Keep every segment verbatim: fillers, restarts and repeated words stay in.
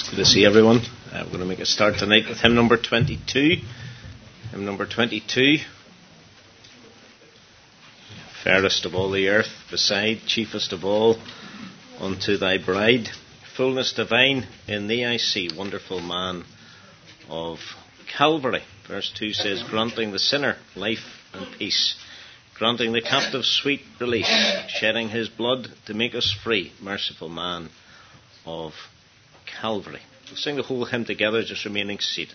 Good to see everyone. Uh, we're going to make a start tonight with hymn number twenty-two. Hymn number twenty-two. Fairest of all the earth, beside, chiefest of all, unto thy bride. Fullness divine in thee I see, wonderful man of Calvary. Verse two says, granting the sinner life and peace, granting the captive sweet release, shedding his blood to make us free, merciful man of Calvary. We'll sing the whole hymn together, just remaining seated.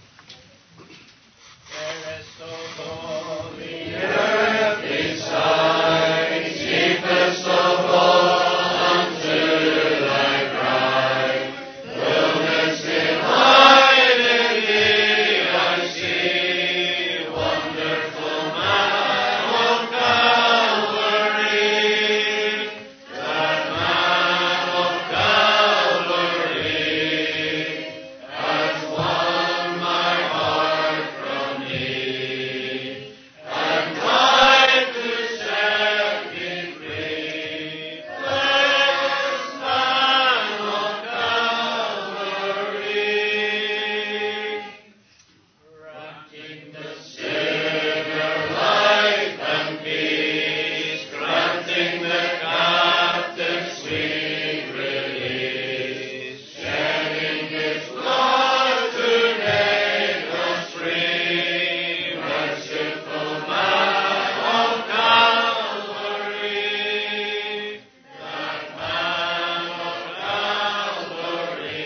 Fairest of all the earth beside, chiefest of all unto thy bride, fullness divine in thee I see, wonderful man of Calvary, that man of Calvary has won my heart from thee, and died to set me free. Blessed man of Calvary, granting the sinner life and peace, granting the captive sweet release, shedding his blood to make us free, merciful man of Calvary, that man of Calvary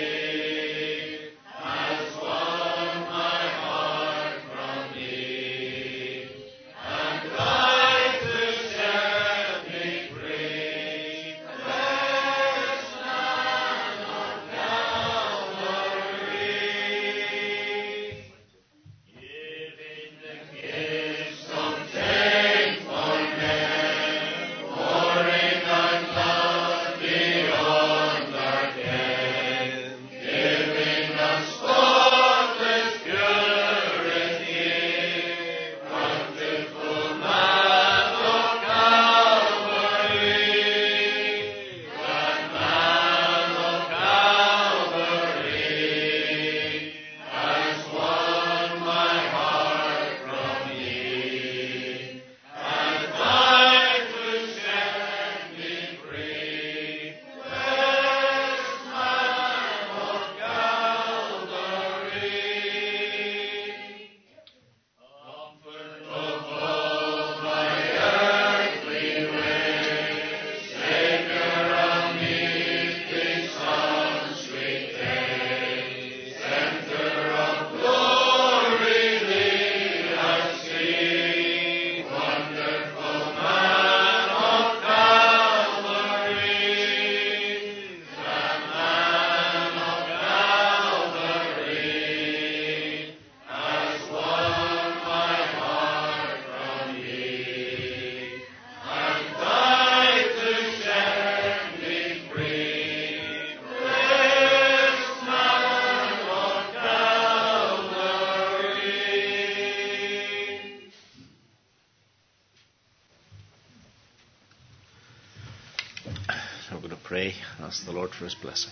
has won my heart from thee, and died to set me free. Blessed man of Calvary, giving the gifts obtained for men, pouring on love beyond our ken, giving us spotless purity, wonderful man of Calvary, that man of Calvary has won my heart from thee, and died to set me free. Blessed man of Calvary, comfort of all my earthly ways, Savior of me, some sweet day, center of glory, thee I see, wonderful man of Calvary, that man of Calvary has won my heart from thee, and died to set me free. Blessed man of Calvary. So we're going to pray, ask the Lord for his blessing.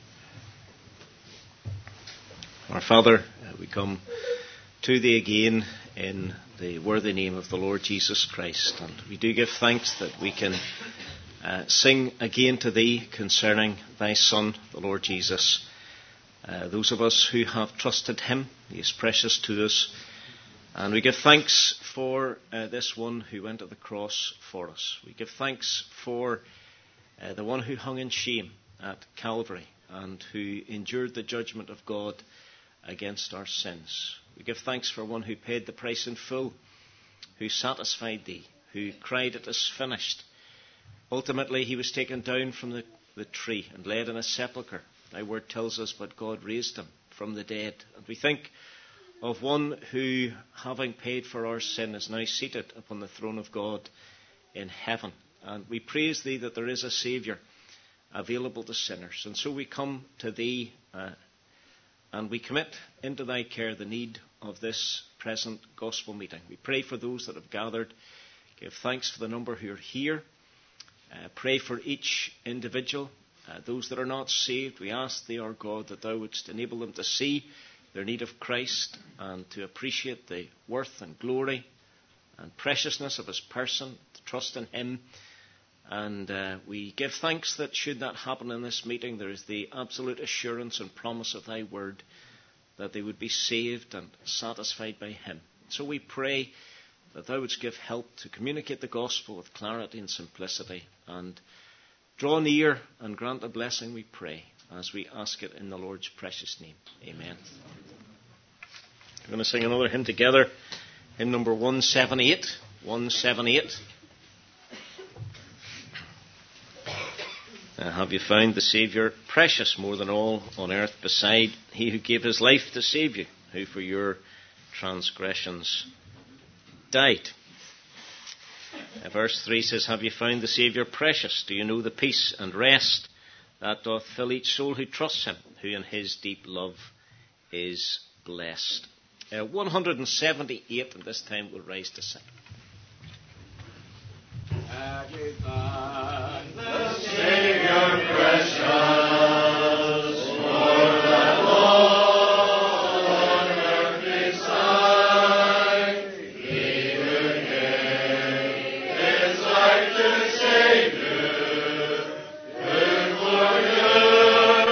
Our Father, uh, we come to thee again in the worthy name of the Lord Jesus Christ, and we do give thanks that we can uh, sing again to thee concerning thy Son, the Lord Jesus. Uh, those of us who have trusted him, he is precious to us, and we give thanks for uh, this one who went to the cross for us. We give thanks for uh, the one who hung in shame at Calvary and who endured the judgment of God against our sins. We give thanks for one who paid the price in full, who satisfied thee, who cried, "It is finished." Ultimately, he was taken down from the, the tree and laid in a sepulchre. Thy word tells us, but God raised him from the dead. And we think of one who, having paid for our sin, is now seated upon the throne of God in heaven. And we praise thee that there is a Saviour available to sinners. And so we come to thee uh, and we commit into thy care the need of this present gospel meeting. We pray for those that have gathered. Give thanks for the number who are here. Uh, pray for each individual Uh, those that are not saved, we ask thee, our God, that thou wouldst enable them to see their need of Christ and to appreciate the worth and glory and preciousness of his person, to trust in him. And uh, we give thanks that should that happen in this meeting, there is the absolute assurance and promise of thy word that they would be saved and satisfied by him. So we pray that thou wouldst give help to communicate the gospel with clarity and simplicity, and draw near and grant a blessing, we pray, as we ask it in the Lord's precious name. Amen. We're going to sing another hymn together, hymn number one seventy-eight. one seventy-eight. Uh, have you found the Saviour precious more than all on earth beside he who gave his life to save you, who for your transgressions died? Uh, verse three says, have you found the Saviour precious? Do you know the peace and rest that doth fill each soul who trusts him, who in his deep love is blessed? Uh, one seventy-eight, and this time we'll rise to sing. Have you found the Saviour precious, more than all on earth beside? He who gave his life to save you, who for your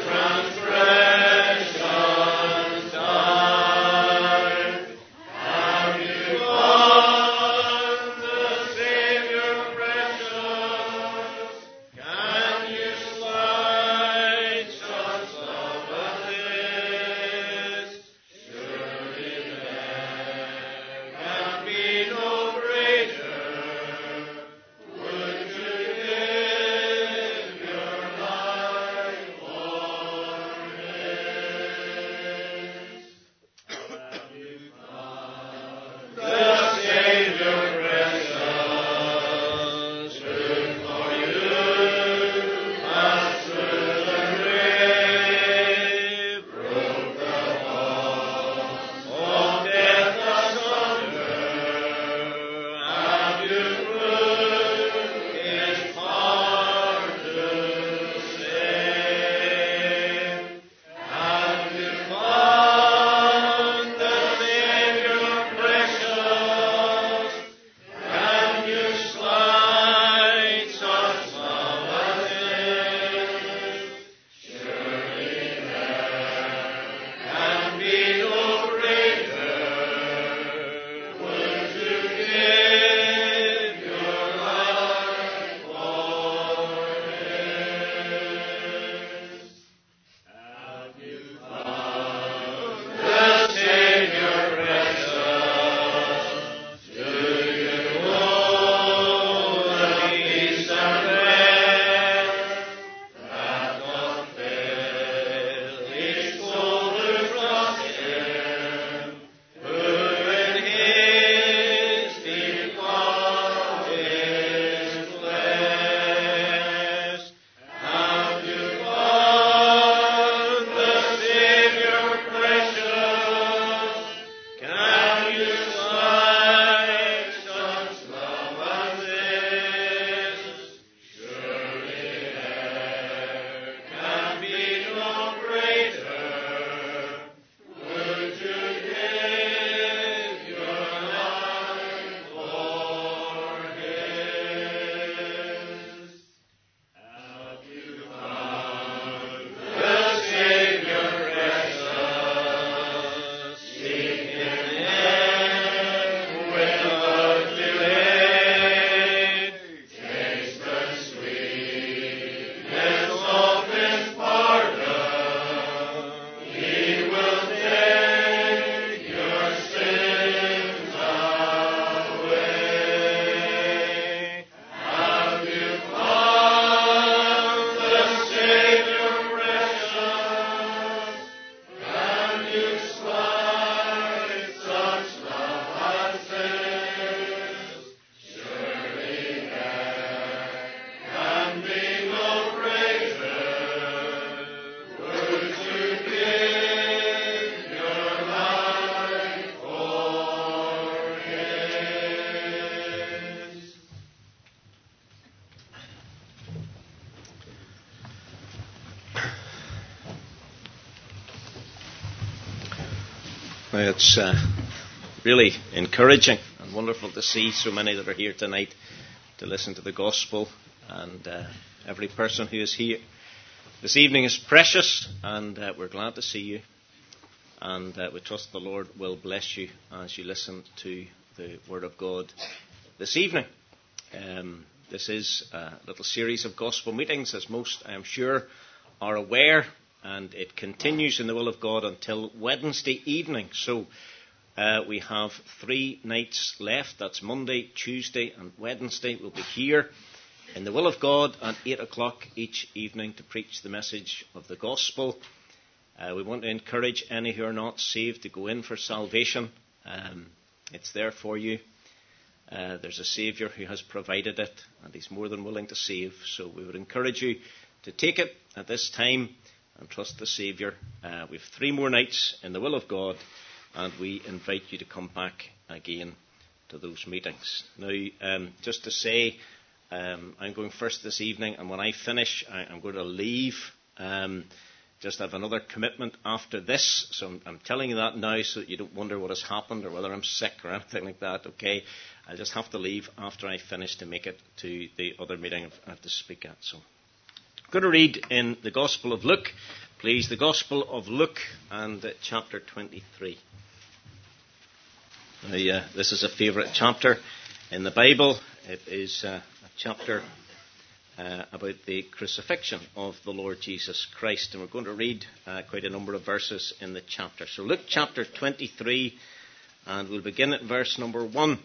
transgressions died. Have you found the Saviour precious? Now, it's uh, really encouraging and wonderful to see so many that are here tonight to listen to the gospel, and uh, every person who is here this evening is precious, and uh, we're glad to see you, and uh, we trust the Lord will bless you as you listen to the Word of God this evening. Um, this is a little series of gospel meetings, as most, I am sure, are aware, and it continues in the will of God until Wednesday evening. So uh, we have three nights left. That's Monday, Tuesday and Wednesday. We'll be here in the will of God at eight o'clock each evening to preach the message of the gospel. Uh, we want to encourage any who are not saved to go in for salvation. Um, it's there for you. Uh, there's a Saviour who has provided it, and He's more than willing to save. So we would encourage you to take it at this time and trust the Saviour. Uh, we have three more nights in the will of God, and we invite you to come back again to those meetings. Now, um, just to say, um, I'm going first this evening, and when I finish, I, I'm going to leave. Um, just have another commitment after this, so I'm, I'm telling you that now so that you don't wonder what has happened or whether I'm sick or anything like that, okay? I just have to leave after I finish to make it to the other meeting I have to speak at. So I'm going to read in the Gospel of Luke, please, the Gospel of Luke and uh, chapter twenty-three. Now, uh, this is a favourite chapter in the Bible. It is uh, a chapter uh, about the crucifixion of the Lord Jesus Christ, and we're going to read uh, quite a number of verses in the chapter. So Luke chapter twenty-three, and we'll begin at verse number one.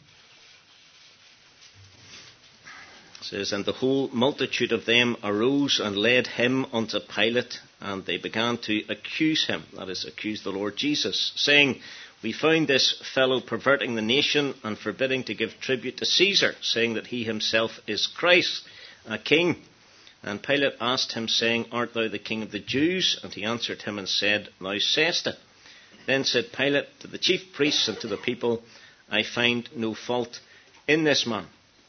It says, "And the whole multitude of them arose and led him unto Pilate, and they began to accuse him," that is, accuse the Lord Jesus, saying, "We found this fellow perverting the nation and forbidding to give tribute to Caesar, saying that he himself is Christ, a king." And Pilate asked him, saying, "Art thou the king of the Jews?" And he answered him and said, "Thou sayest it." Then said Pilate to the chief priests and to the people, "I find no fault in this man."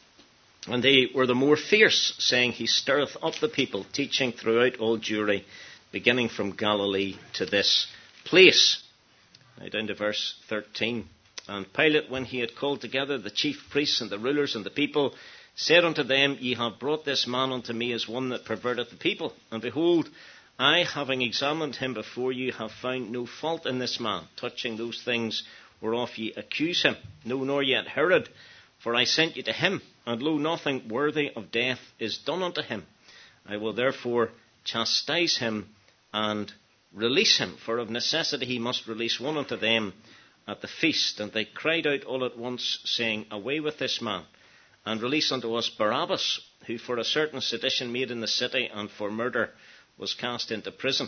And they were the more fierce, saying, "He stirreth up the people, teaching throughout all Jewry, beginning from Galilee to this place." Now down to verse thirteen. "And Pilate, when he had called together the chief priests and the rulers and the people, said unto them, Ye have brought this man unto me as one that perverteth the people. And behold, I, having examined him before you, have found no fault in this man, touching those things whereof ye accuse him. No, nor yet Herod, for I sent you to him, and lo, nothing worthy of death is done unto him. I will therefore chastise him and release him, for of necessity he must release one unto them at the feast. And they cried out all at once, saying, Away with this man, and release unto us Barabbas, who for a certain sedition made in the city, and for murder was cast into prison.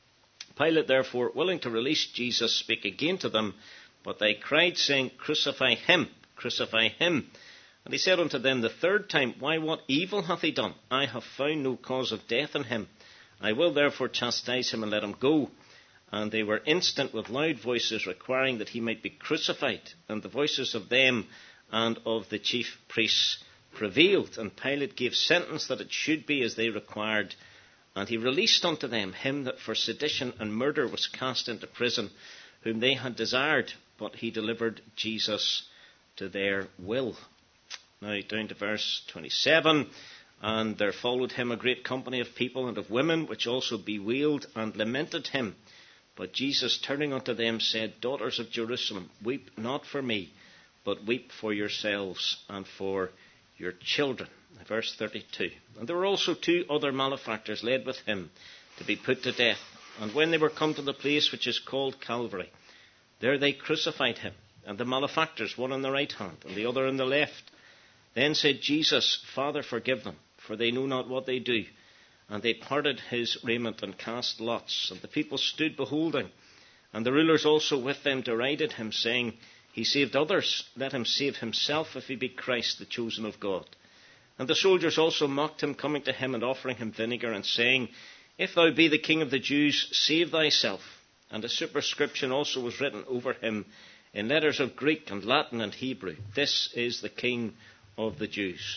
Pilate therefore, willing to release Jesus, spake again to them, but they cried, saying, Crucify him, crucify him. And he said unto them the third time, Why, what evil hath he done? I have found no cause of death in him. I will therefore chastise him and let him go. And they were instant with loud voices, requiring that he might be crucified. And the voices of them and of the chief priests prevailed. And Pilate gave sentence that it should be as they required. And he released unto them him that for sedition and murder was cast into prison, whom they had desired, but he delivered Jesus to their will. Now down to verse twenty-seven. "And there followed him a great company of people and of women, which also bewailed and lamented him. But Jesus, turning unto them, said, Daughters of Jerusalem, weep not for me, but weep for yourselves and for your children." Verse thirty-two. "And there were also two other malefactors led with him to be put to death. And when they were come to the place which is called Calvary, there they crucified him, and the malefactors, one on the right hand and the other on the left. Then said Jesus, Father, forgive them, for they know not what they do. And they parted his raiment and cast lots. And the people stood beholding. And the rulers also with them derided him, saying, He saved others, let him save himself, if he be Christ, the chosen of God. And the soldiers also mocked him, coming to him and offering him vinegar, and saying, If thou be the King of the Jews, save thyself. And a superscription also was written over him in letters of Greek and Latin and Hebrew, This is the King of the Jews.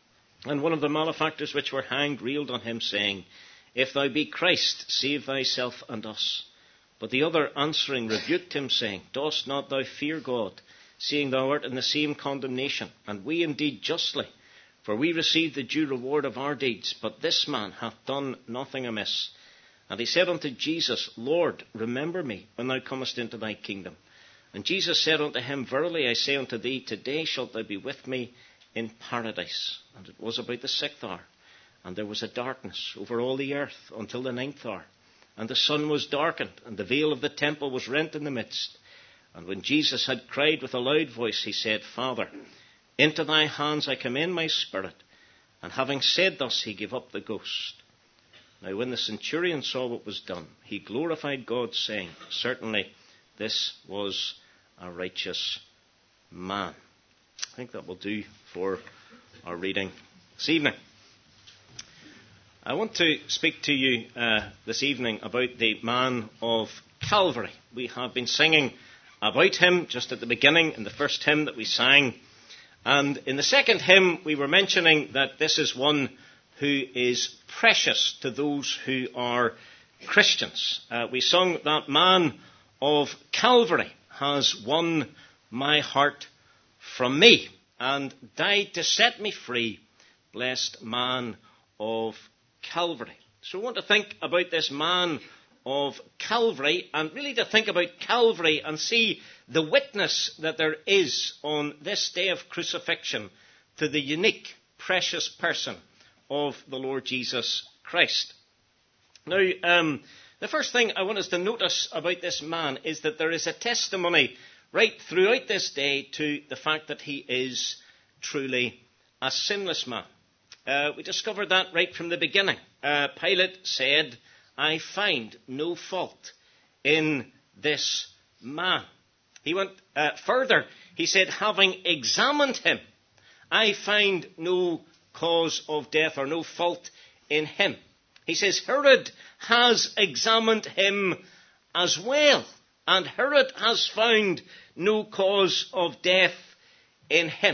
And one of the malefactors which were hanged railed on him, saying, If thou be Christ, save thyself and us. But the other answering rebuked him, saying, Dost not thou fear God, seeing thou art in the same condemnation? And we indeed justly, for we receive the due reward of our deeds. But this man hath done nothing amiss. And he said unto Jesus, Lord, remember me when thou comest into thy kingdom. And Jesus said unto him, Verily I say unto thee, today shalt thou be with me in paradise. And it was about the sixth hour, and there was a darkness over all the earth until the ninth hour. And the sun was darkened, and the veil of the temple was rent in the midst. And when Jesus had cried with a loud voice, he said, Father, into thy hands I commend my spirit. And having said thus, he gave up the ghost. Now when the centurion saw what was done, he glorified God, saying, Certainly this was a righteous man. I think that will do for our reading this evening. I want to speak to you uh, this evening about the man of Calvary. We have been singing about him just at the beginning in the first hymn that we sang. And in the second hymn, we were mentioning that this is one who is precious to those who are Christians. Uh, we sung that man of Calvary has won my heart from me and died to set me free, blessed man of Calvary. So we want to think about this man of Calvary, and really to think about Calvary and see the witness that there is on this day of crucifixion to the unique, precious person of the Lord Jesus Christ. Now, um, the first thing I want us to notice about this man is that there is a testimony right throughout this day to the fact that he is truly a sinless man. Uh, we discovered that right from the beginning. Uh, Pilate said, I find no fault in this man. He went uh, further. He said, having examined him, I find no cause of death or no fault in him. He says, Herod has examined him as well, and Herod has found no cause of death in him.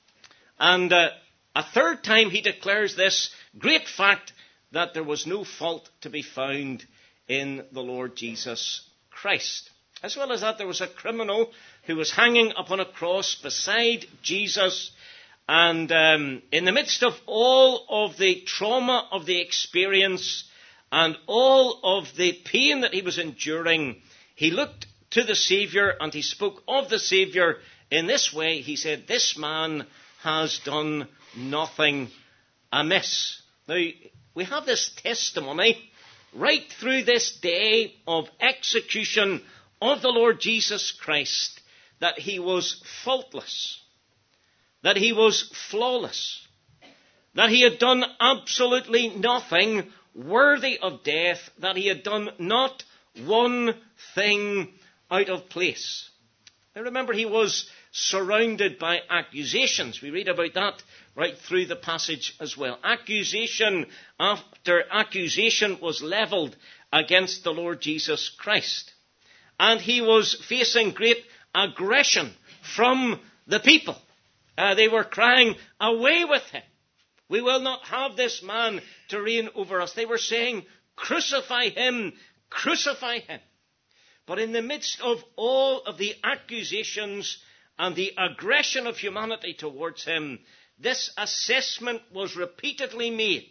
And uh, a third time he declares this great fact that there was no fault to be found in the Lord Jesus Christ. As well as that, there was a criminal who was hanging upon a cross beside Jesus. And um, in the midst of all of the trauma of the experience and all of the pain that he was enduring, he looked to the Saviour and he spoke of the Saviour in this way. He said, this man has done nothing amiss. Now, we have this testimony right through this day of execution of the Lord Jesus Christ that he was faultless, that he was flawless, that he had done absolutely nothing worthy of death, that he had done not one thing out of place. Now remember, he was surrounded by accusations. We read about that right through the passage as well. Accusation after accusation was levelled against the Lord Jesus Christ. And he was facing great aggression from the people. Uh, they were crying, away with him. We will not have this man to reign over us. They were saying, crucify him, crucify him. But in the midst of all of the accusations and the aggression of humanity towards him, this assessment was repeatedly made.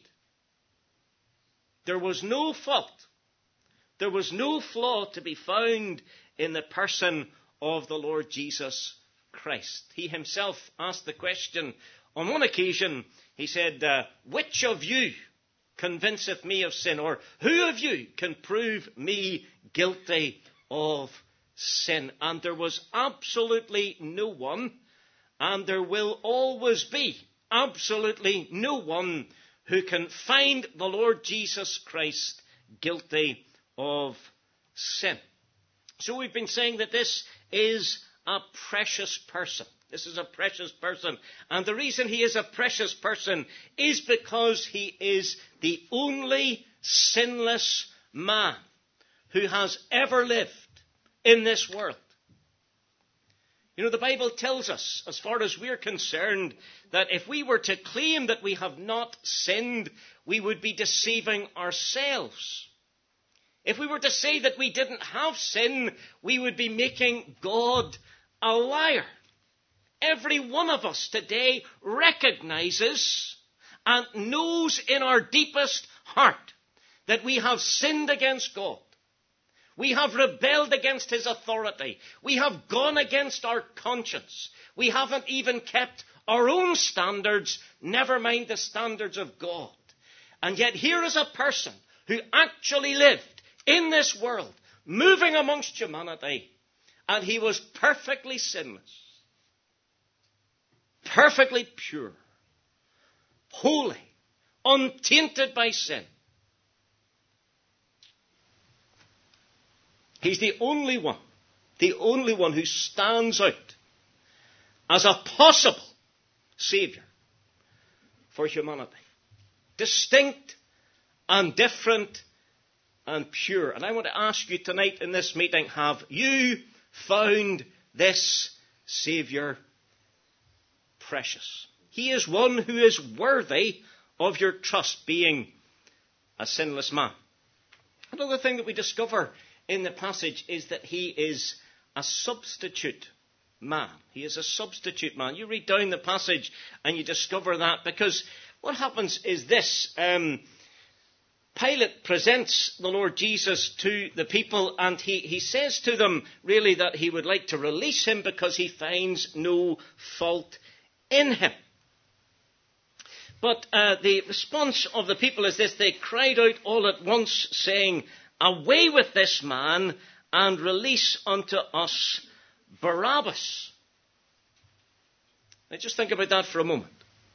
There was no fault. There was no flaw to be found in the person of the Lord Jesus Christ. He himself asked the question on one occasion. He said, uh, which of you convinceth me of sin? Or who of you can prove me guilty of sin? And there was absolutely no one, and there will always be absolutely no one who can find the Lord Jesus Christ guilty of sin. So we've been saying that this is a precious person. This is a precious person. And the reason he is a precious person is because he is the only sinless man who has ever lived in this world. You know, the Bible tells us, as far as we're concerned, that if we were to claim that we have not sinned, we would be deceiving ourselves. If we were to say that we didn't have sin, we would be making God a liar. Every one of us today recognizes and knows in our deepest heart that we have sinned against God. We have rebelled against his authority. We have gone against our conscience. We haven't even kept our own standards, never mind the standards of God. And yet here is a person who actually lived in this world, moving amongst humanity, and he was perfectly sinless, perfectly pure, holy, untainted by sin. He's the only one, the only one who stands out as a possible Saviour for humanity. Distinct and different and pure. And I want to ask you tonight in this meeting, have you found this Saviour precious? He is one who is worthy of your trust, being a sinless man. Another thing that we discover in the passage is that he is a substitute man. He is a substitute man. You read down the passage and you discover that, because what happens is this. Um, Pilate presents the Lord Jesus to the people, and he, he says to them really that he would like to release him because he finds no fault in him. But uh, the response of the people is this: they cried out all at once, saying, "Away with this man, and release unto us Barabbas." Now just think about that for a moment.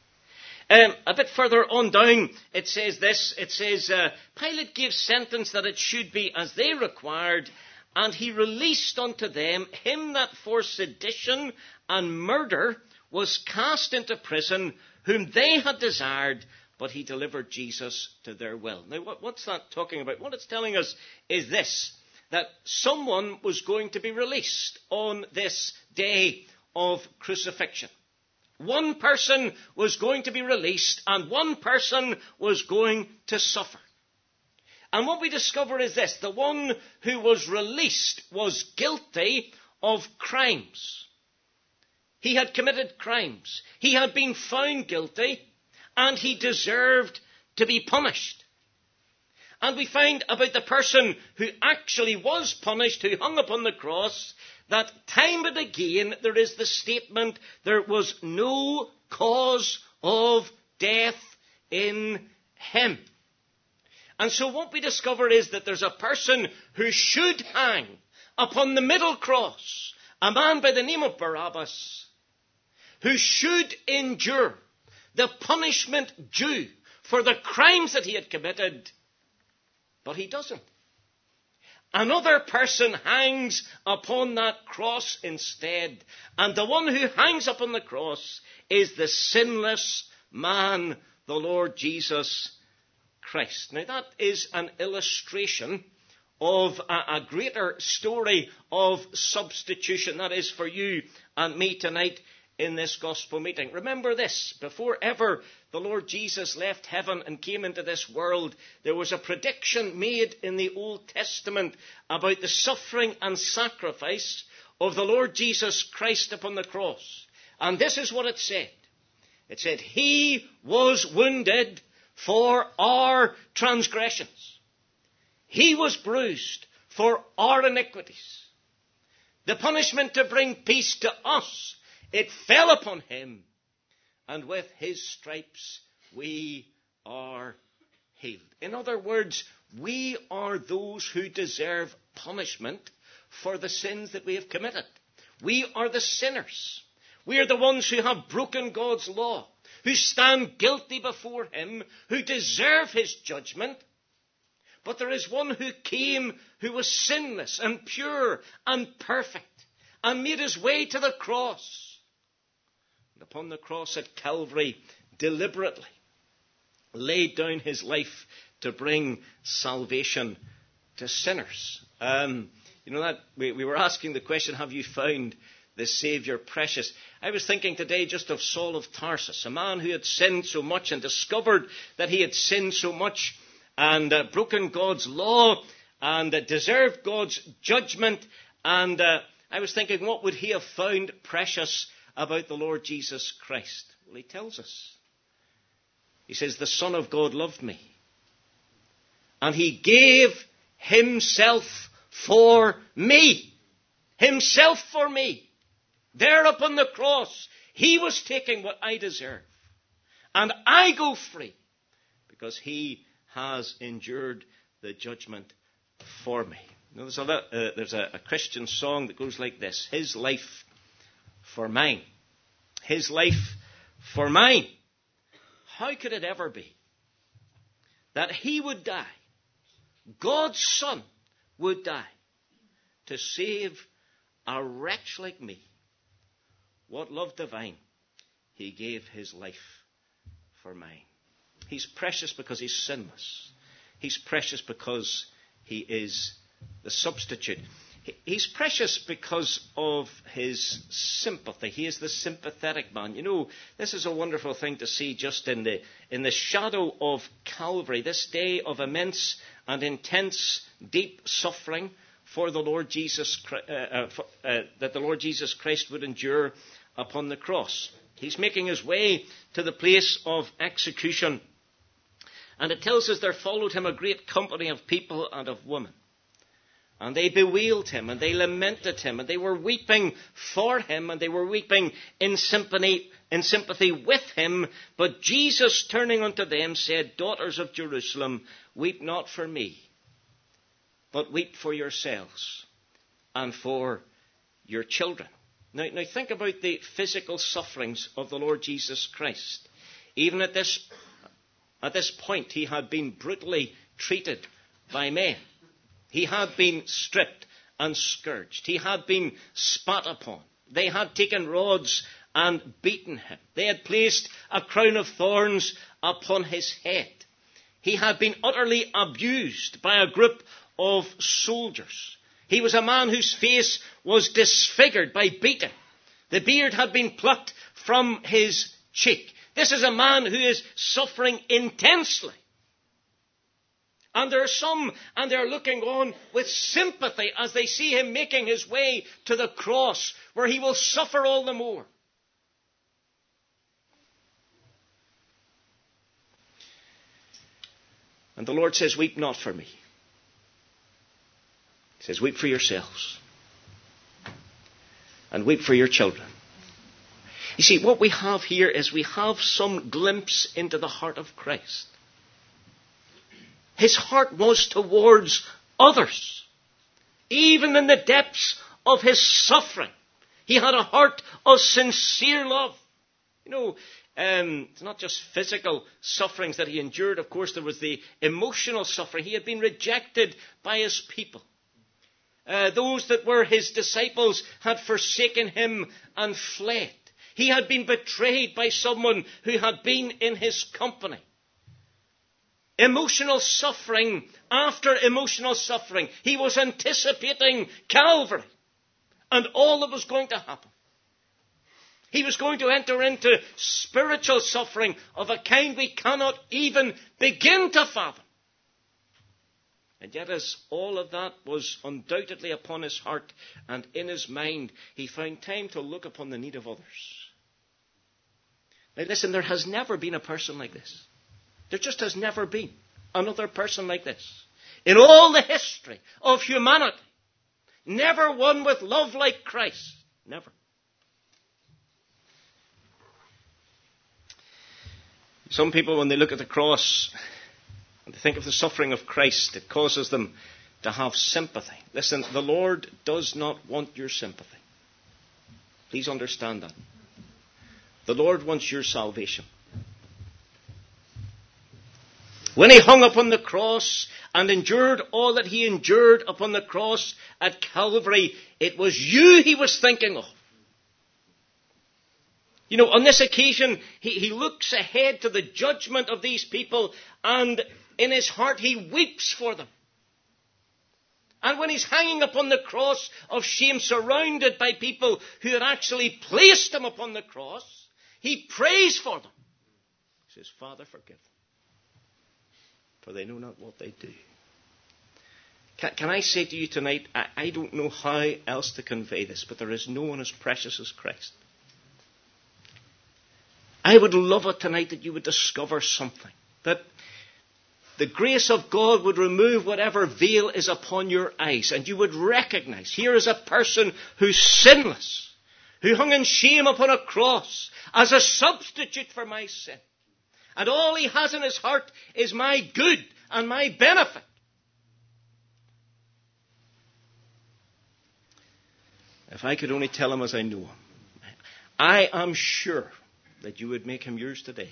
Um, a bit further on down, it says this. It says, uh, Pilate gave sentence that it should be as they required, and he released unto them him that for sedition and murder was cast into prison, whom they had desired, but he delivered Jesus to their will. Now, what, what's that talking about? What it's telling us is this, that someone was going to be released on this day of crucifixion. One person was going to be released, and one person was going to suffer. And what we discover is this: the one who was released was guilty of crimes. He had committed crimes. He had been found guilty, and he deserved to be punished. And we find about the person who actually was punished, who hung upon the cross, that time and again there is the statement, there was no cause of death in him. And so what we discover is that there's a person who should hang upon the middle cross, a man by the name of Barabbas, who should endure the punishment due for the crimes that he had committed, but he doesn't. Another person hangs upon that cross instead. And the one who hangs upon the cross is the sinless man, the Lord Jesus Christ. Now that is an illustration of a, a greater story of substitution. That is for you and me tonight in this gospel meeting. Remember this: before ever the Lord Jesus left heaven and came into this world, there was a prediction made in the Old Testament about the suffering and sacrifice of the Lord Jesus Christ upon the cross. And this is what it said. It said, "He was wounded for our transgressions. He was bruised for our iniquities. The punishment to bring peace to us, it fell upon him, and with his stripes we are healed." In other words, we are those who deserve punishment for the sins that we have committed. We are the sinners. We are the ones who have broken God's law, who stand guilty before him, who deserve his judgment. But there is one who came who was sinless and pure and perfect, and made his way to the cross. And upon the cross at Calvary, deliberately laid down his life to bring salvation to sinners. Um, you know that we, we were asking the question, have you found the Saviour precious? I was thinking today just of Saul of Tarsus, a man who had sinned so much and discovered that he had sinned so much and uh, broken God's law, and uh, deserved God's judgment. And uh, I was thinking, what would he have found precious about the Lord Jesus Christ? Well, he tells us. He says, the Son of God loved me, and he gave himself for me. Himself for me. There upon the cross, he was taking what I deserve. And I go free because he has endured the judgment for me. Now, there's, a, uh, there's a, a Christian song that goes like this. His life for mine. His life for mine. How could it ever be that he would die, God's Son would die, to save a wretch like me? What love divine. He gave his life for mine. He's precious because he's sinless. He's precious because he is the substitute. He's precious because of his sympathy. He is the sympathetic man. You know, this is a wonderful thing to see just in the, in the shadow of Calvary, this day of immense and intense, deep suffering for the Lord Jesus, uh, uh, for, uh, that the Lord Jesus Christ would endure upon the cross. He's making his way to the place of execution. And it tells us there followed him a great company of people and of women. And they bewailed him, and they lamented him, and they were weeping for him, and they were weeping in sympathy, in sympathy with him. But Jesus, turning unto them, said, Daughters of Jerusalem, weep not for me, but weep for yourselves and for your children. Now, now think about the physical sufferings of the Lord Jesus Christ. Even at this, at this point, he had been brutally treated by men. He had been stripped and scourged. He had been spat upon. They had taken rods and beaten him. They had placed a crown of thorns upon his head. He had been utterly abused by a group of soldiers. He was a man whose face was disfigured by beating. The beard had been plucked from his cheek. This is a man who is suffering intensely. And there are some, and they're looking on with sympathy as they see him making his way to the cross, where he will suffer all the more. And the Lord says, weep not for me. He says, weep for yourselves. And weep for your children. You see, what we have here is we have some glimpse into the heart of Christ. His heart was towards others. Even in the depths of his suffering, he had a heart of sincere love. You know, um, it's not just physical sufferings that he endured. Of course, there was the emotional suffering. He had been rejected by his people. Uh, those that were his disciples had forsaken him and fled. He had been betrayed by someone who had been in his company. Emotional suffering after emotional suffering. He was anticipating Calvary and all that was going to happen. He was going to enter into spiritual suffering of a kind we cannot even begin to fathom. And yet, as all of that was undoubtedly upon his heart and in his mind, he found time to look upon the need of others. Now listen, there has never been a person like this. There just has never been another person like this. In all the history of humanity, never one with love like Christ. Never. Some people, when they look at the cross and they think of the suffering of Christ, it causes them to have sympathy. Listen, the Lord does not want your sympathy. Please understand that. The Lord wants your salvation. When he hung upon the cross and endured all that he endured upon the cross at Calvary, it was you he was thinking of. You know, on this occasion, he, he looks ahead to the judgment of these people, and in his heart he weeps for them. And when he's hanging upon the cross of shame, surrounded by people who had actually placed him upon the cross, he prays for them. He says, Father, forgive them, for they know not what they do. Can, can I say to you tonight, I, I don't know how else to convey this, but there is no one as precious as Christ. I would love it tonight that you would discover something. That the grace of God would remove whatever veil is upon your eyes, and you would recognize here is a person who's sinless, who hung in shame upon a cross as a substitute for my sin. And all he has in his heart is my good and my benefit. If I could only tell him as I know him, I am sure that you would make him yours today.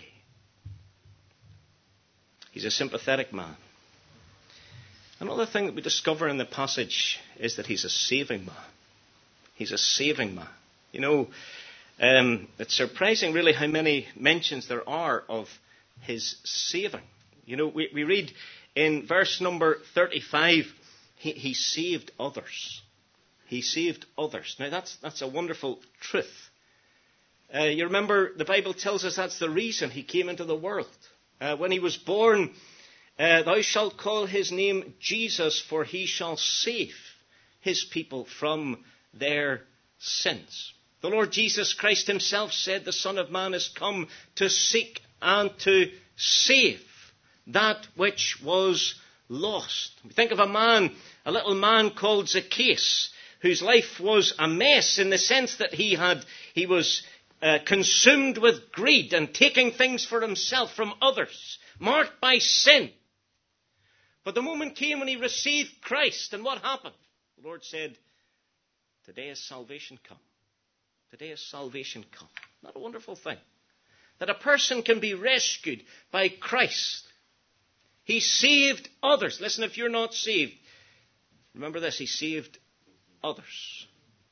He's a sympathetic man. Another thing that we discover in the passage is that he's a saving man. He's a saving man. You know, um, it's surprising really how many mentions there are of his saving. You know, we, we read in verse number thirty-five, he, he saved others. He saved others. Now that's, that's a wonderful truth. Uh, you remember the Bible tells us that's the reason he came into the world. Uh, when he was born, uh, thou shalt call his name Jesus, for he shall save his people from their sins. The Lord Jesus Christ himself said the Son of Man is come to seek and to save that which was lost. We think of a man, a little man called Zacchaeus, whose life was a mess in the sense that he had, he was uh, consumed with greed and taking things for himself from others, marked by sin. But the moment came when he received Christ, and what happened? The Lord said, today has salvation come. Today has salvation come. Not a wonderful thing? That a person can be rescued by Christ. He saved others. Listen, if you're not saved, remember this, he saved others.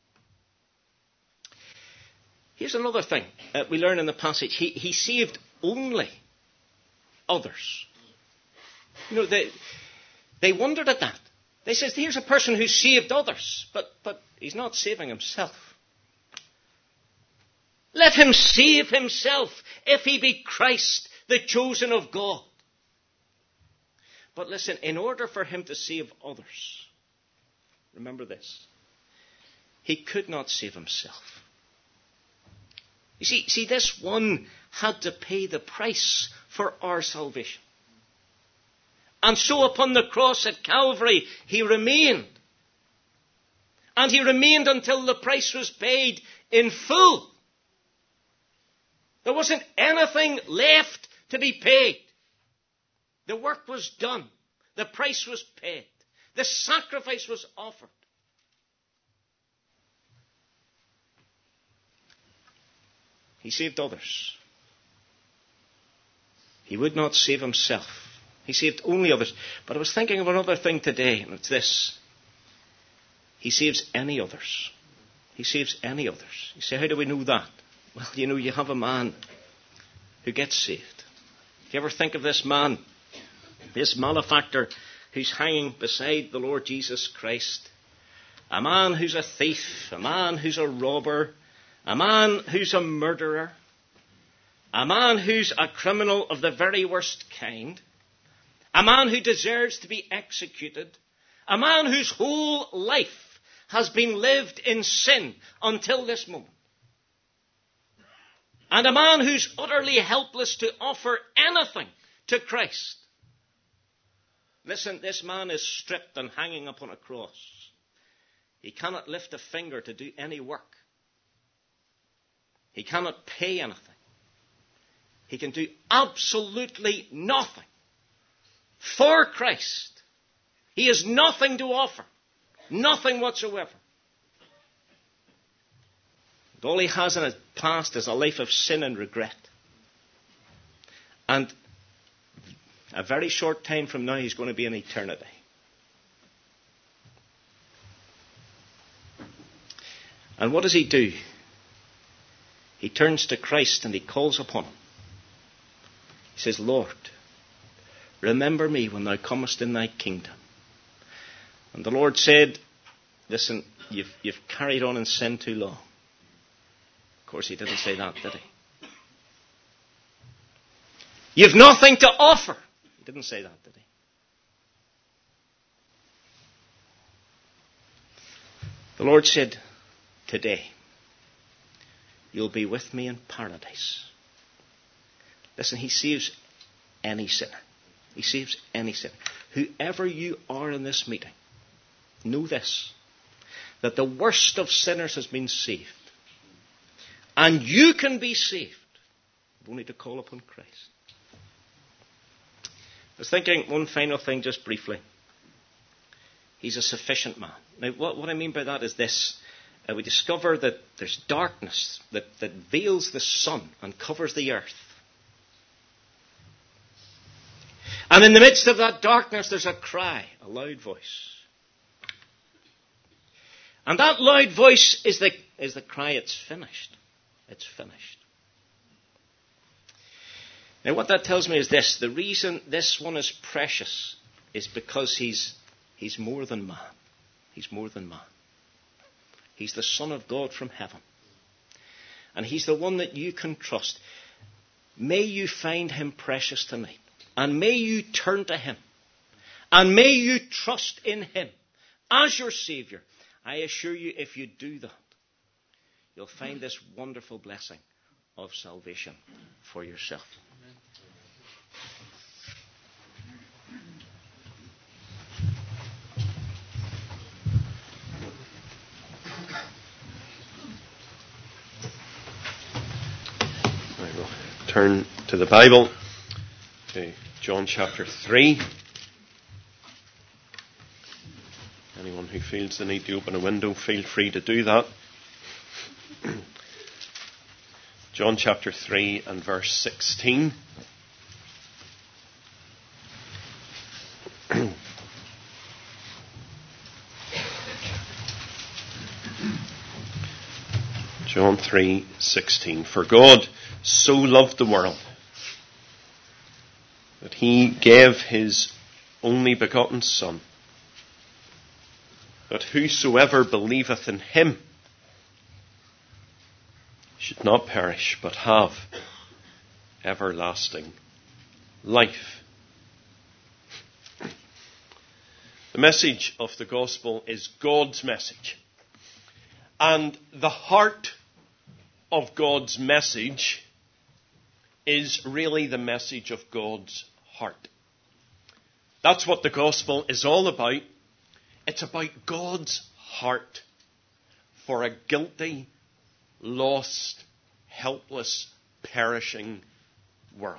Here's another thing that we learn in the passage. He, he saved only others. You know, they, they wondered at that. They said, here's a person who saved others, but, but he's not saving himself. Let him save himself if he be Christ, the chosen of God. But listen, in order for him to save others, remember this, he could not save himself. You see, see, this one had to pay the price for our salvation. And so upon the cross at Calvary, he remained. And he remained until the price was paid in full. There wasn't anything left to be paid. The work was done. The price was paid. The sacrifice was offered. He saved others. He would not save himself. He saved only others. But I was thinking of another thing today, and it's this. He saves any others. He saves any others. You say, how do we know that? Well, you know, you have a man who gets saved. Do you ever think of this man, this malefactor who's hanging beside the Lord Jesus Christ? A man who's a thief, a man who's a robber, a man who's a murderer, a man who's a criminal of the very worst kind, a man who deserves to be executed, a man whose whole life has been lived in sin until this moment. And a man who's utterly helpless to offer anything to Christ. Listen, this man is stripped and hanging upon a cross. He cannot lift a finger to do any work. He cannot pay anything. He can do absolutely nothing for Christ. He has nothing to offer. Nothing whatsoever. And all he has in his past is a life of sin and regret. And a very short time from now, he's going to be in eternity. And what does he do? He turns to Christ and he calls upon him. He says, Lord, remember me when thou comest in thy kingdom. And the Lord said, listen, you've, you've carried on in sin too long. Of course, he didn't say that, did he? You've nothing to offer. He didn't say that, did he? The Lord said, today, you'll be with me in paradise. Listen, he saves any sinner. He saves any sinner. Whoever you are in this meeting, know this, that the worst of sinners has been saved. And you can be saved. You only to call upon Christ. I was thinking one final thing just briefly. He's a sufficient man. Now, what, what I mean by that is this. Uh, we discover that there's darkness that, that veils the sun and covers the earth. And in the midst of that darkness, there's a cry, a loud voice. And that loud voice is the, is the cry, it's finished. It's finished. Now, what that tells me is this. The reason this one is precious is because he's, he's more than man. He's more than man. He's the Son of God from heaven. And he's the one that you can trust. May you find him precious tonight. And may you turn to him. And may you trust in him as your Saviour. I assure you, if you do that, you'll find this wonderful blessing of salvation for yourself. I will turn to the Bible, to John chapter three. Anyone who feels the need to open a window, feel free to do that. John chapter three and verse sixteen. John three sixteen. For God so loved the world that he gave his only begotten Son, that whosoever believeth in him should not perish, but have everlasting life. The message of the gospel is God's message. And the heart of God's message is really the message of God's heart. That's what the gospel is all about. It's about God's heart for a guilty, lost, helpless, perishing world.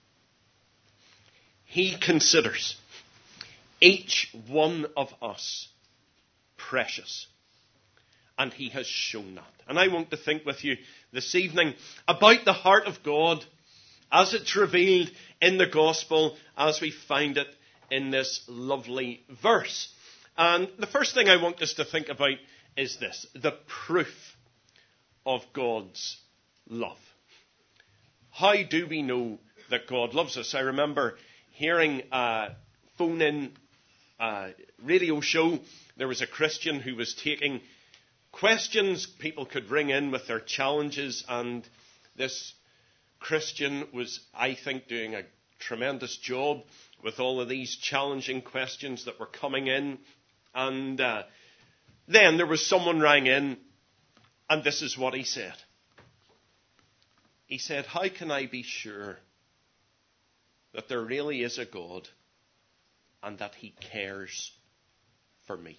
He considers each one of us precious. And he has shown that. And I want to think with you this evening about the heart of God as it's revealed in the gospel, as we find it in this lovely verse. And the first thing I want us to think about is this: the proof of God's love. How do we know that God loves us? I remember hearing a phone-in uh, radio show. There was a Christian who was taking questions. People could ring in with their challenges, and this Christian was, I think, doing a tremendous job with all of these challenging questions that were coming in. And uh, then there was someone rang in, and this is what he said. He said, how can I be sure that there really is a God and that he cares for me?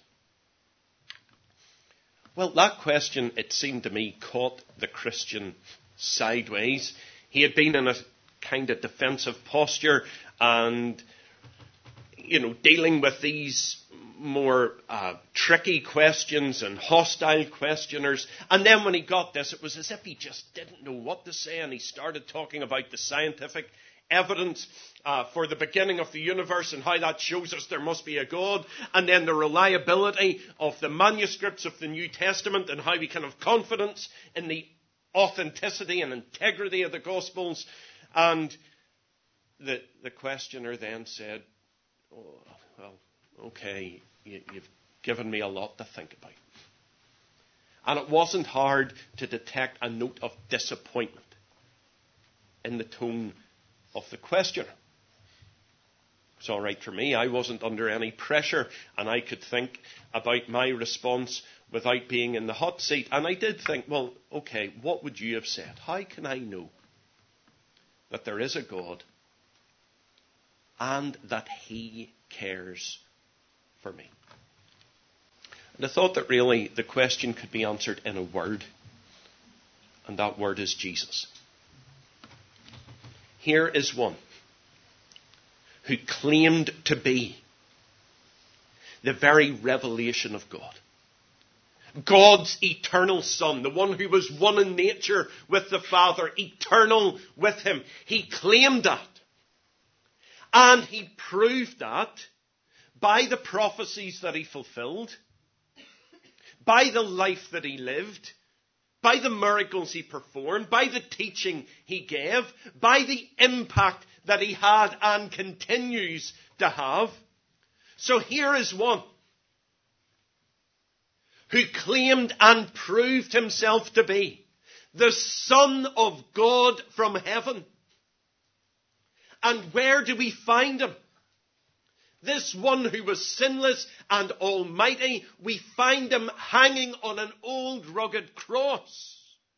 Well, that question, it seemed to me, caught the Christian sideways. He had been in a kind of defensive posture and, you know, dealing with these more uh, tricky questions and hostile questioners. And then when he got this, it was as if he just didn't know what to say, and he started talking about the scientific evidence uh, for the beginning of the universe and how that shows us there must be a God, and then the reliability of the manuscripts of the New Testament and how we can have confidence in the authenticity and integrity of the Gospels. And the, the questioner then said, oh, well, okay, you, you've given me a lot to think about. And it wasn't hard to detect a note of disappointment in the tone of the questioner. It's all right for me. I wasn't under any pressure, and I could think about my response without being in the hot seat. And I did think, well, okay, what would you have said? How can I know that there is a God and that he cares for me? And I thought that really the question could be answered in a word, and that word is Jesus. Here is one who claimed to be the very revelation of God. God's eternal Son, the one who was one in nature with the Father, eternal with him. He claimed that. And he proved that by the prophecies that he fulfilled, by the life that he lived, by the miracles he performed, by the teaching he gave, by the impact that he had and continues to have. So here is one who claimed and proved himself to be the Son of God from heaven. And where do we find him? This one who was sinless and almighty, we find him hanging on an old rugged cross.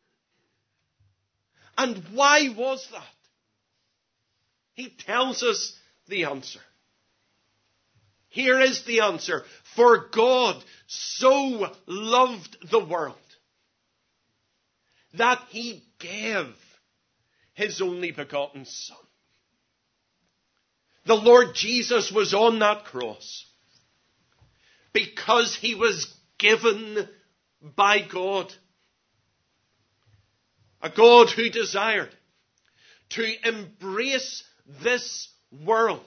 And why was that? He tells us the answer. Here is the answer. For God so loved the world that he gave his only begotten Son. The Lord Jesus was on that cross because he was given by God. A God who desired to embrace this world.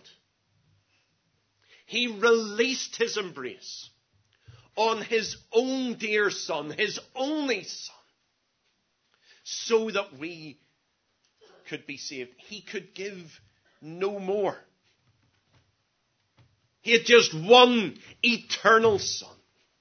He released his embrace on his own dear Son, his only Son, so that we could be saved. He could give no more. He had just one eternal Son.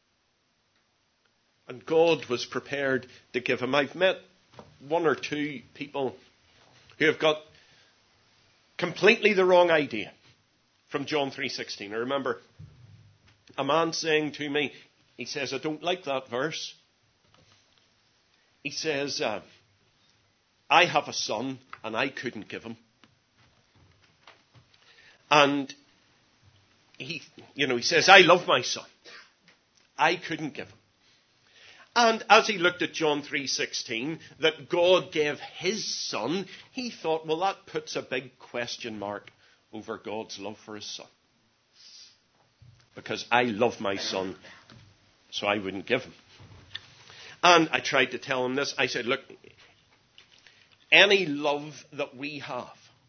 And God was prepared to give him. I've met one or two people who have got completely the wrong idea from John three sixteen. I remember a man saying to me, he says, I don't like that verse. He says, uh, I have a son and I couldn't give him. And he, you know, he says, I love my son. I couldn't give him. And as he looked at John three sixteen, that God gave his Son, he thought, well, that puts a big question mark over God's love for his Son. Because I love my Son, so I wouldn't give him. And I tried to tell him this. I said, look, any love that we have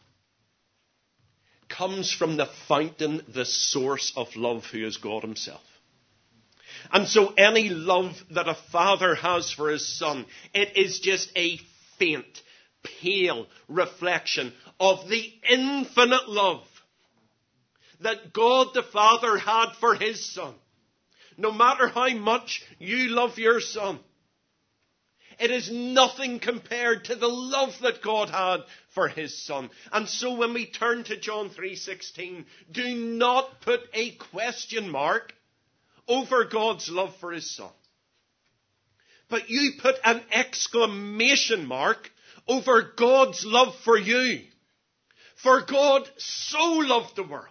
comes from the fountain, the source of love, who is God himself. And so any love that a father has for his son, it is just a faint, pale reflection of the infinite love that God the Father had for his son. No matter how much you love your son, it is nothing compared to the love that God had for his son. And so when we turn to John three sixteen, do not put a question mark over God's love for his son. But you put an exclamation mark over God's love for you. For God so loved the world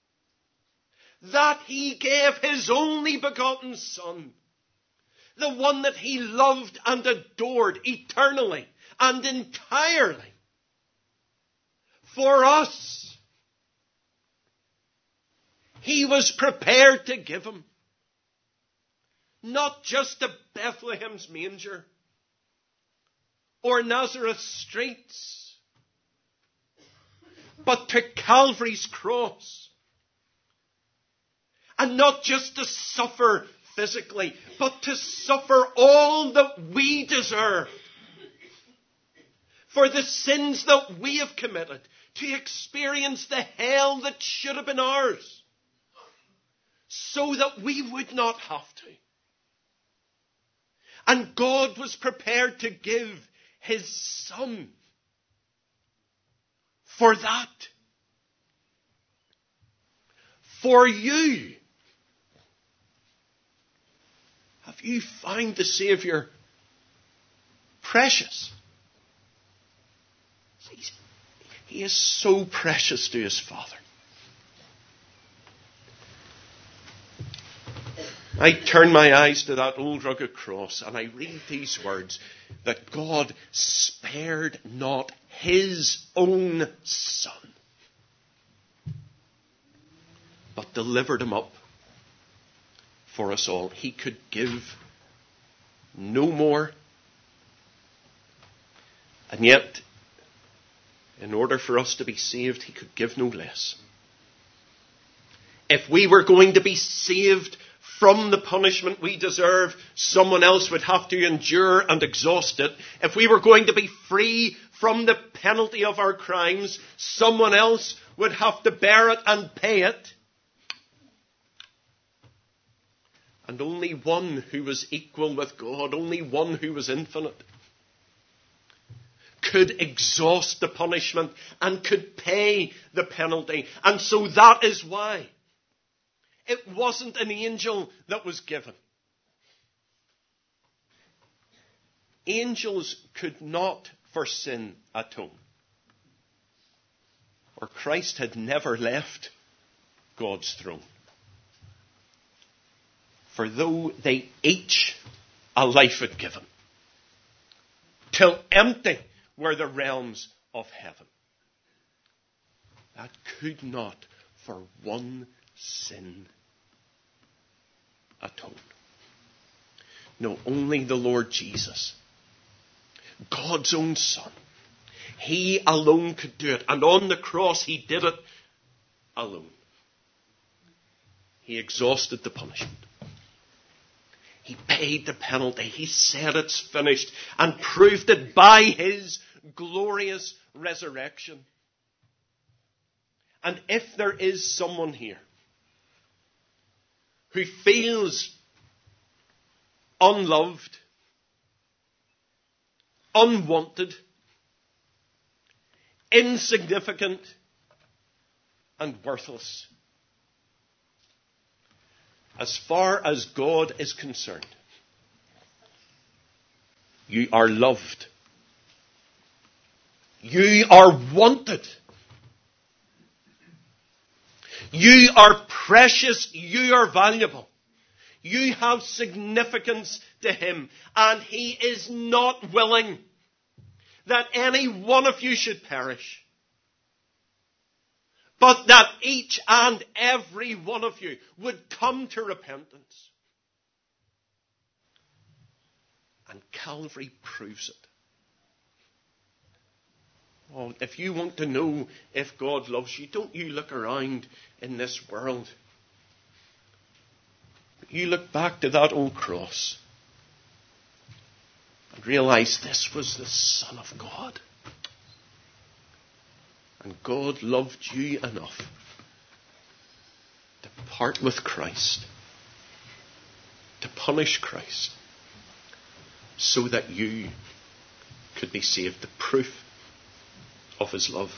that he gave his only begotten Son, the one that he loved and adored eternally and entirely, for us. He was prepared to give him. Not just to Bethlehem's manger or Nazareth streets, but to Calvary's cross. And not just to suffer physically, but to suffer all that we deserve. For the sins that we have committed, to experience the hell that should have been ours, so that we would not have to. And God was prepared to give his Son for that. for you. Have you found the Saviour precious? He's, he is so precious to his Father. I turn my eyes to that old rugged cross and I read these words, that God spared not his own Son, but delivered him up for us all. He could give no more. And yet, in order for us to be saved, he could give no less. If we were going to be saved from the punishment we deserve, someone else would have to endure and exhaust it. If we were going to be free from the penalty of our crimes, someone else would have to bear it and pay it. And only one who was equal with God, only one who was infinite, could exhaust the punishment and could pay the penalty. And so that is why it wasn't an angel that was given. Angels could not for sin atone. Or Christ had never left God's throne. For though they each a life had given, till empty were the realms of heaven, that could not for one sin atone. No, only the Lord Jesus, God's own Son, he alone could do it. And on the cross he did it alone. He exhausted the punishment. He paid the penalty. He said it's finished and proved it by his glorious resurrection. And if there is someone here who feels unloved, unwanted, insignificant, and worthless, as far as God is concerned, you are loved. You are wanted. You are precious. You are valuable. You have significance to him. And he is not willing that any one of you should perish, but that each and every one of you would come to repentance. And Calvary proves it. Oh, if you want to know if God loves you, don't you look around in this world. You look back to that old cross and realize this was the Son of God. And God loved you enough to part with Christ, to punish Christ, so that you could be saved. The proof of his love.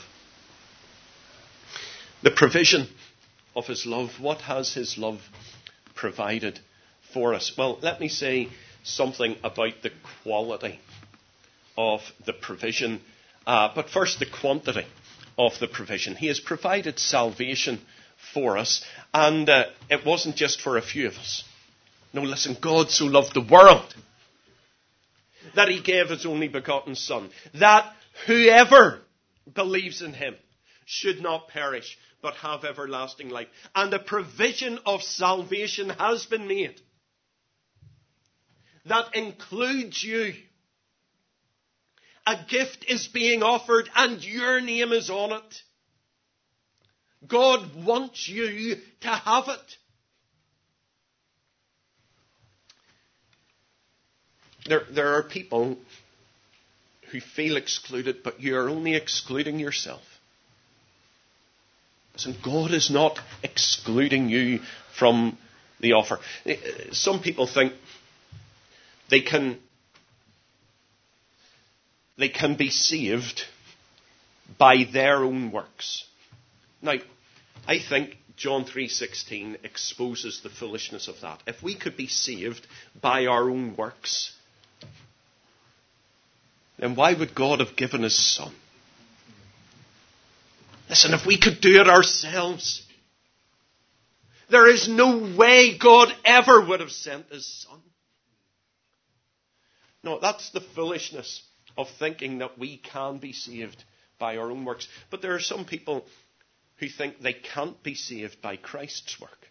The provision of his love. What has his love provided for us? Well, let me say something about the quality of the provision, uh, but first the quantity of the provision. He has provided salvation for us, and uh, it wasn't just for a few of us. No, listen, God so loved the world that he gave his only begotten Son, that whoever believes in him should not perish, but have everlasting life. And a provision of salvation has been made that includes you. A gift is being offered and your name is on it. God wants you to have it. There, there are people who feel excluded, but you're only excluding yourself. Listen, God is not excluding you from the offer. Some people think they can they can be saved by their own works. Now, I think John three sixteen exposes the foolishness of that. If we could be saved by our own works, then why would God have given his Son? Listen, if we could do it ourselves, there is no way God ever would have sent his Son. No, that's the foolishness of thinking that we can be saved by our own works. But there are some people who think they can't be saved by Christ's work.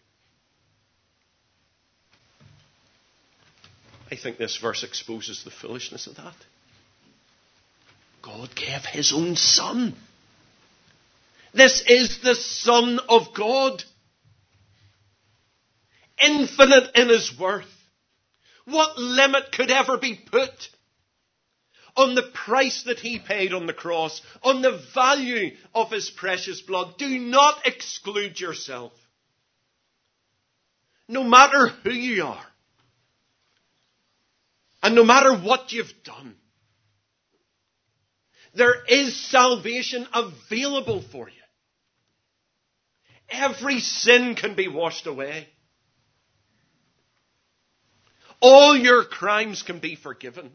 I think this verse exposes the foolishness of that. God gave his own Son. This is the Son of God. Infinite in his worth. What limit could ever be put on the price that he paid on the cross, on the value of his precious blood? Do not exclude yourself. No matter who you are, and no matter what you've done, there is salvation available for you. Every sin can be washed away. All your crimes can be forgiven.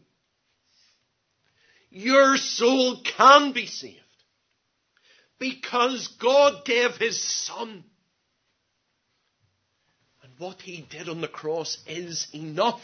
Your soul can be saved because God gave his Son. And what he did on the cross is enough.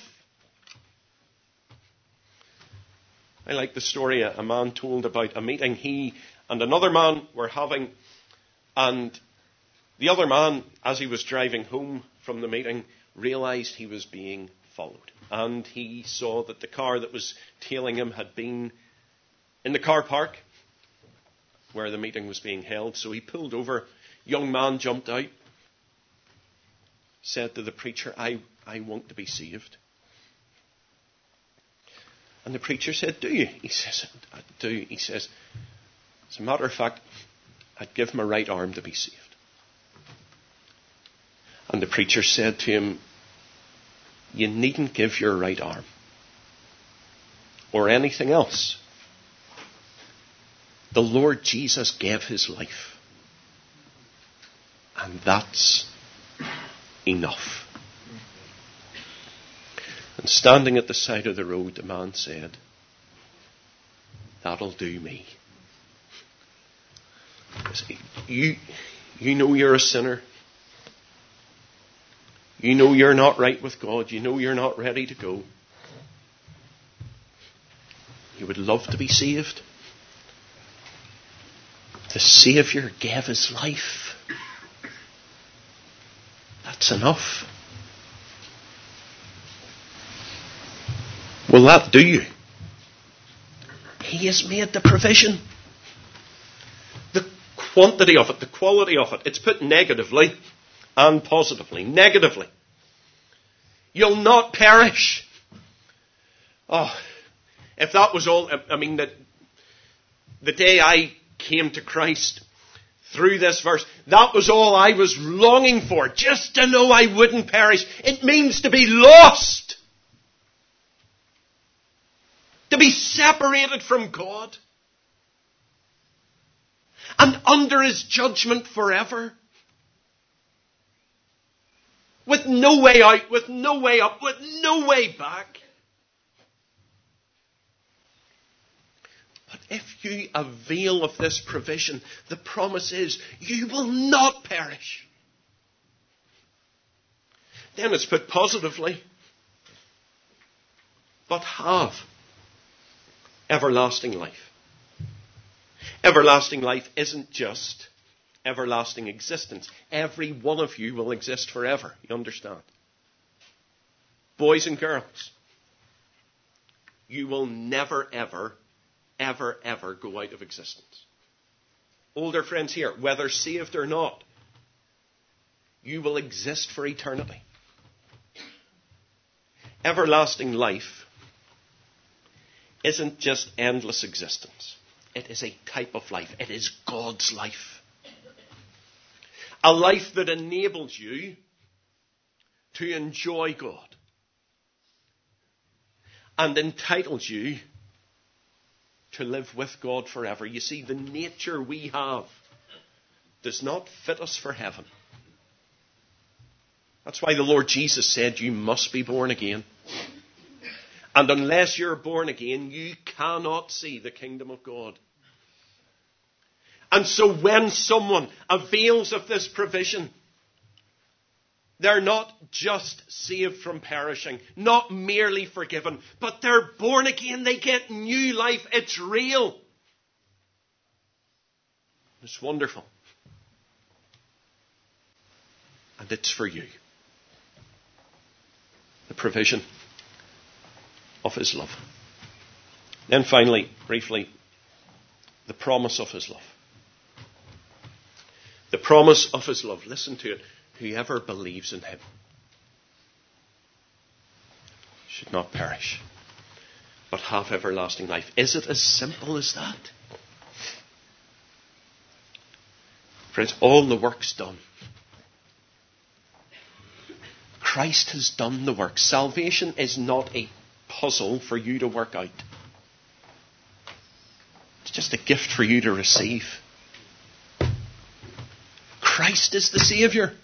I like the story a man told about a meeting he and another man were having, and the other man, as he was driving home from the meeting, realized he was being followed. And he saw that the car that was tailing him had been in the car park where the meeting was being held. So he pulled over. Young man jumped out, said to the preacher, I, I want to be saved. And the preacher said, do you? He says, I do. He says, as a matter of fact, I'd give my right arm to be saved. And the preacher said to him, you needn't give your right arm or anything else. The Lord Jesus gave his life. And that's enough. And standing at the side of the road, the man said, that'll do me. You, you know you're a sinner. You know you're not right with God. You know you're not ready to go. You would love to be saved. The Saviour gave his life. That's enough. Will that do you? He has made the provision. The quantity of it, the quality of it, it's put negatively and positively. Negatively, you'll not perish. Oh, if that was all, I mean, the, the day I came to Christ through this verse, that was all I was longing for, just to know I wouldn't perish. It means to be lost. To be separated from God. And under his judgment forever. With no way out, with no way up, with no way back. But if you avail of this provision, the promise is you will not perish. Then it's put positively, but have everlasting life. Everlasting life isn't just everlasting existence. Every one of you will exist forever. You understand? Boys and girls, you will never, ever, ever, ever go out of existence. Older friends here, whether saved or not, you will exist for eternity. Everlasting life isn't just endless existence. It is a type of life. It is God's life. A life that enables you to enjoy God and entitles you to live with God forever. You see, the nature we have does not fit us for heaven. That's why the Lord Jesus said you must be born again. And unless you're born again, you cannot see the kingdom of God. And so when someone avails of this provision, they're not just saved from perishing, not merely forgiven, but they're born again. They get new life. It's real. It's wonderful. And it's for you. The provision of his love. Then finally, briefly, the promise of his love. The promise of his love. Listen to it. Whoever believes in him should not perish, but have everlasting life. Is it as simple as that? Friends, all the work's done. Christ has done the work. Salvation is not a puzzle for you to work out. It's just a gift for you to receive. Christ is the Saviour.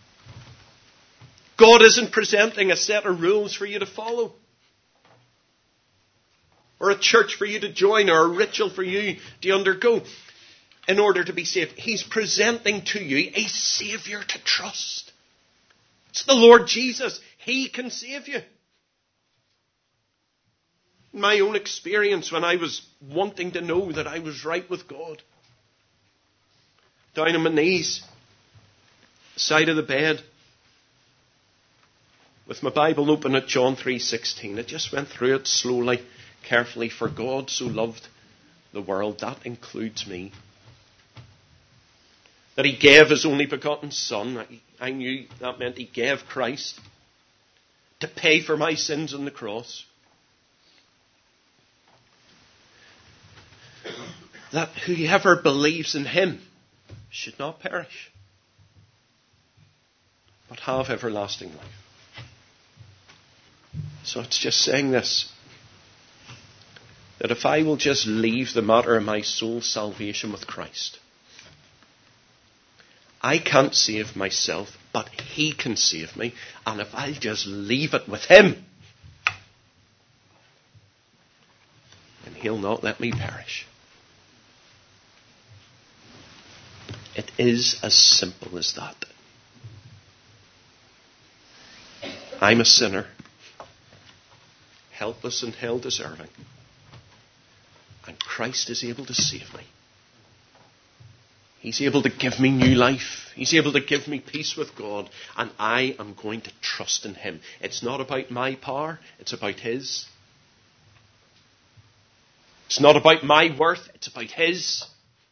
God isn't presenting a set of rules for you to follow, or a church for you to join, or a ritual for you to undergo in order to be saved. He's presenting to you a Saviour to trust. It's the Lord Jesus. He can save you. My own experience when I was wanting to know that I was right with God, down on my knees, side of the bed, with my Bible open at John three sixteen. I just went through it slowly, carefully. For God so loved the world, that includes me, that he gave his only begotten Son. I knew that meant he gave Christ to pay for my sins on the cross. That whoever believes in him should not perish, but have everlasting life. So it's just saying this, that if I will just leave the matter of my soul's salvation with Christ, I can't save myself, but he can save me. And if I'll just leave it with him, then he'll not let me perish. It is as simple as that. I'm a sinner, helpless and hell deserving, and Christ is able to save me. He's able to give me new life. He's able to give me peace with God. And I am going to trust in him. It's not about my power. It's about his. It's not about my worth. It's about his.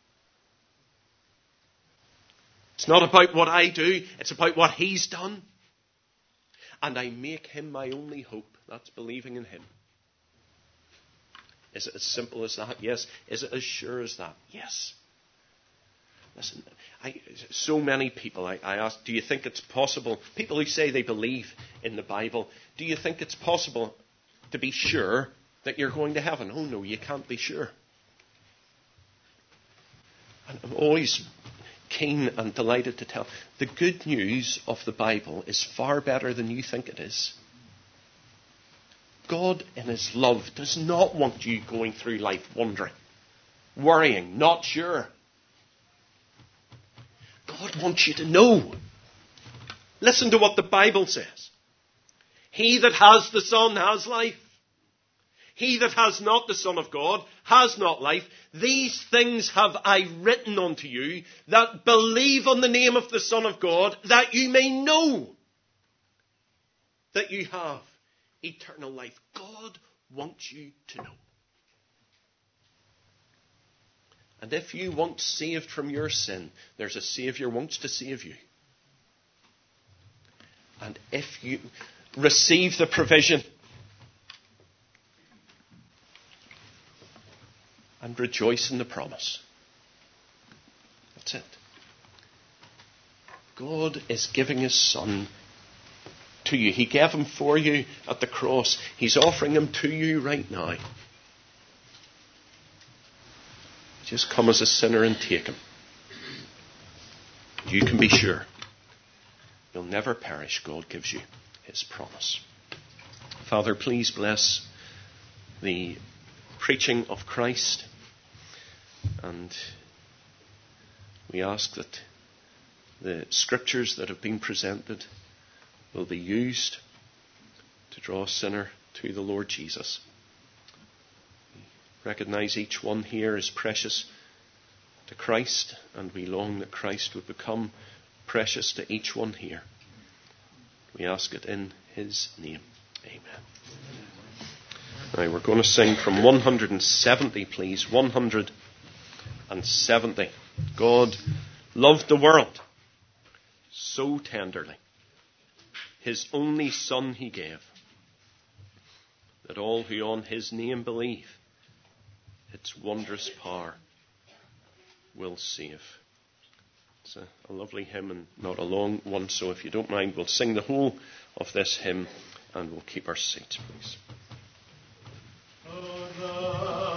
It's not about what I do. It's about what he's done. And I make him my only hope. That's believing in him. Is it as simple as that? Yes. Is it as sure as that? Yes. Listen, I, so many people, I, I ask, do you think it's possible, people who say they believe in the Bible, do you think it's possible to be sure that you're going to heaven? Oh no, you can't be sure. And I'm always keen and delighted to tell, the good news of the Bible is far better than you think it is. God in his love does not want you going through life wondering, worrying, not sure. God wants you to know. Listen to what the Bible says. He that has the Son has life. He that has not the Son of God has not life. These things have I written unto you that believe on the name of the Son of God, that you may know that you have eternal life. God wants you to know. And if you want saved from your sin, there's a Saviour wants to save you. And if you receive the provision and rejoice in the promise, that's it. God is giving his Son to you. He gave him for you at the cross. He's offering him to you right now. Just come as a sinner and take him. You can be sure You'll never perish. God gives you his promise. Father, please bless the preaching of Christ, and we ask that the scriptures that have been presented will be used to draw a sinner to the Lord Jesus. We recognize each one here as precious to Christ, and we long that Christ would become precious to each one here. We ask it in his name. Amen. Now we're going to sing from one hundred seventy, please. one hundred seventy. God loved the world so tenderly, his only Son he gave, that all who on his name believe, its wondrous power will save. It's a, a lovely hymn and not a long one, so if you don't mind, we'll sing the whole of this hymn and we'll keep our seats, please. Oh,